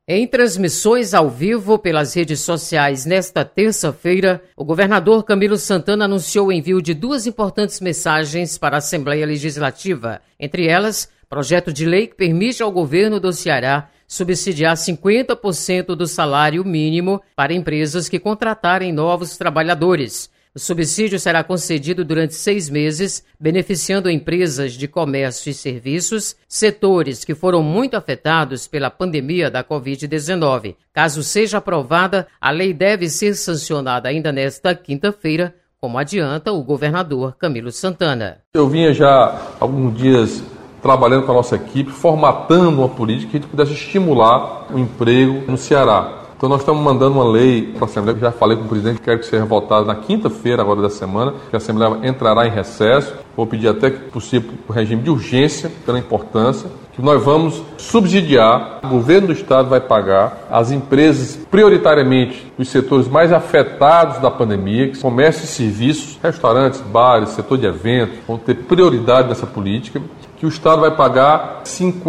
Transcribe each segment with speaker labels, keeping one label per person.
Speaker 1: Em transmissões ao vivo pelas redes sociais nesta terça-feira, o governador Camilo Santana anunciou o envio de duas importantes mensagens para a Assembleia Legislativa. Entre elas, projeto de lei que permite ao governo do Ceará subsidiar 50% do salário mínimo para empresas que contratarem novos trabalhadores. O subsídio será concedido durante 6 meses, beneficiando empresas de comércio e serviços, setores que foram muito afetados pela pandemia da Covid-19. Caso seja aprovada, a lei deve ser sancionada ainda nesta quinta-feira, como adianta o governador Camilo Santana.
Speaker 2: Eu vinha já há alguns dias trabalhando com a nossa equipe, formatando uma política que a gente pudesse estimular o emprego no Ceará. Então nós estamos mandando uma lei para a Assembleia, que já falei com o presidente, que quero que seja votada na quinta-feira agora da semana, que a Assembleia entrará em recesso. Vou pedir até que possível o regime de urgência, pela importância, que nós vamos subsidiar, o governo do estado vai pagar, as empresas prioritariamente dos setores mais afetados da pandemia, que comércio e serviços, restaurantes, bares, setor de eventos, vão ter prioridade nessa política, que o estado vai pagar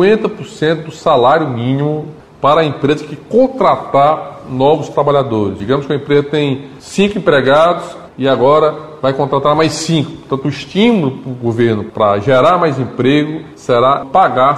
Speaker 2: 50% do salário mínimo para a empresa que contratar novos trabalhadores. Digamos que a empresa tem 5 empregados e agora vai contratar mais 5. Portanto, o estímulo para o governo para gerar mais emprego será pagar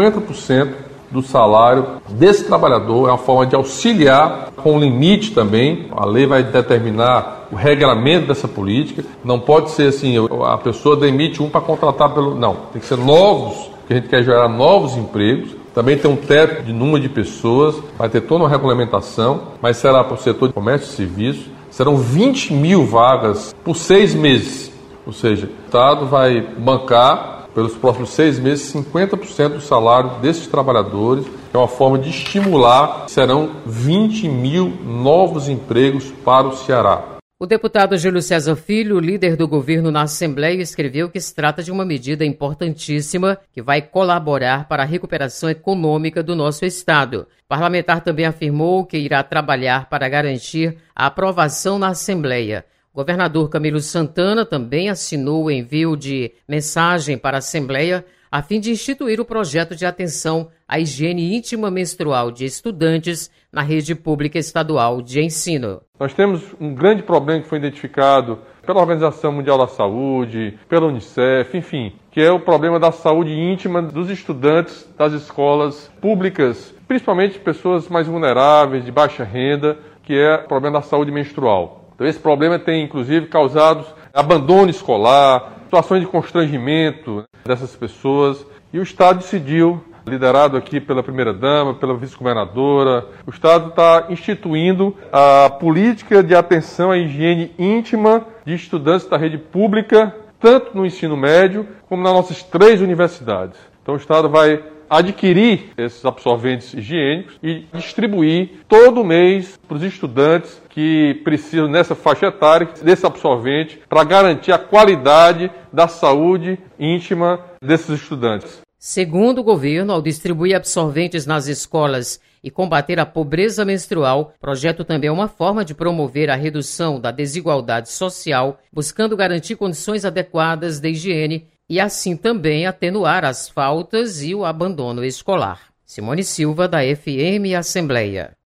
Speaker 2: 50% do salário desse trabalhador. É uma forma de auxiliar, com limite também. A lei vai determinar o regramento dessa política. Não pode ser assim, a pessoa demite um para contratar pelo... Não, tem que ser novos, que a gente quer gerar novos empregos. Também tem um teto de número de pessoas, vai ter toda uma regulamentação, mas será para o setor de comércio e serviços. Serão 20 mil vagas por 6 meses. Ou seja, o Estado vai bancar, pelos próximos 6 meses, 50% do salário desses trabalhadores, que é uma forma de estimular. Serão 20 mil novos empregos para o Ceará.
Speaker 1: O deputado Júlio César Filho, líder do governo na Assembleia, escreveu que se trata de uma medida importantíssima que vai colaborar para a recuperação econômica do nosso estado. O parlamentar também afirmou que irá trabalhar para garantir a aprovação na Assembleia. O governador Camilo Santana também assinou o envio de mensagem para a Assembleia a fim de instituir o projeto de atenção à higiene íntima menstrual de estudantes na rede pública estadual de ensino.
Speaker 2: Nós temos um grande problema que foi identificado pela Organização Mundial da Saúde, pela Unicef, enfim, que é o problema da saúde íntima dos estudantes das escolas públicas, principalmente pessoas mais vulneráveis, de baixa renda, que é o problema da saúde menstrual. Então esse problema tem, inclusive, causado abandono escolar, situações de constrangimento dessas pessoas, e o Estado decidiu, liderado aqui pela primeira-dama, pela vice-governadora, o Estado está instituindo a política de atenção à higiene íntima de estudantes da rede pública, tanto no ensino médio como nas nossas 3 universidades. Então o Estado vai adquirir esses absorventes higiênicos e distribuir todo mês para os estudantes que precisam, nessa faixa etária, desse absorvente para garantir a qualidade da saúde íntima desses estudantes.
Speaker 1: Segundo o governo, ao distribuir absorventes nas escolas e combater a pobreza menstrual, o projeto também é uma forma de promover a redução da desigualdade social, buscando garantir condições adequadas de higiene e assim também atenuar as faltas e o abandono escolar. Simone Silva, da FM Assembleia.